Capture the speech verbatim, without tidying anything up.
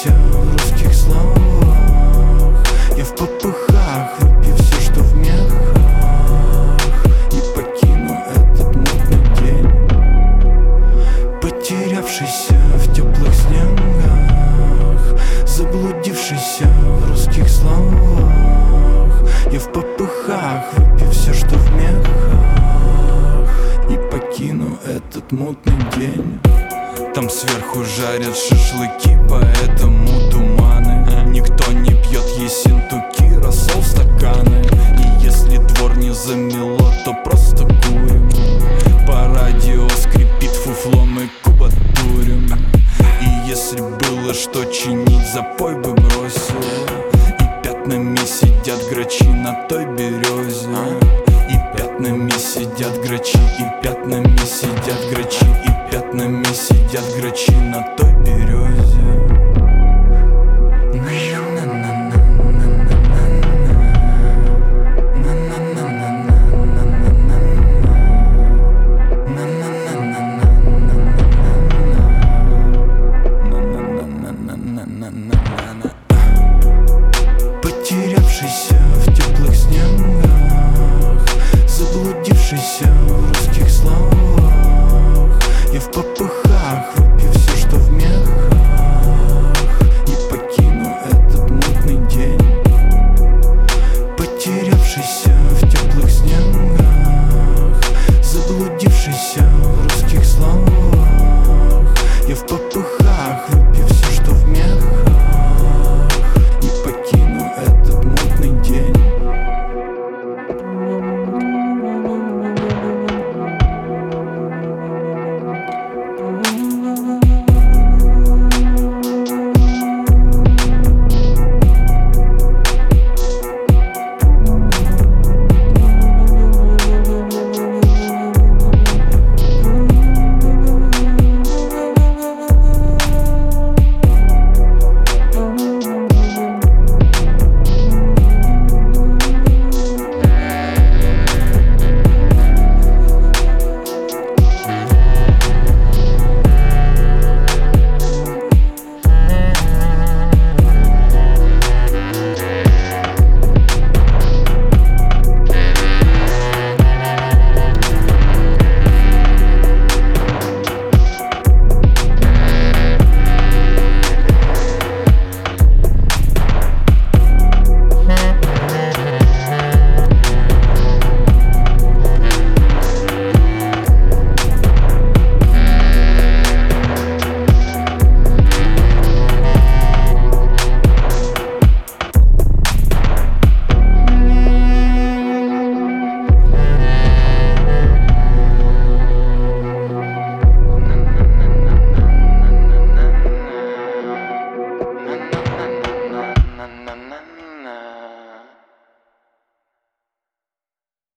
Заблудившийся в русских словах, я в попыхах выпью все, что в мехах, и покину этот мутный день. Потерявшийся в теплых снегах, заблудившийся в русских словах, я в попыхах выпью все, что в мехах, и покину этот мутный день. Там сверху жарят шашлыки, поэтому туманы. Никто не пьет ессентуки, рассол в стаканы. И если двор не замело, то просто курим. По радио скрипит фуфло, мы кубатурим. И если было что чинить, запой бы бросил. И пятнами сидят грачи на той березе. И пятнами сидят грачи, и пятнами сидят грачи, и пятнами сидят грачи на той березе.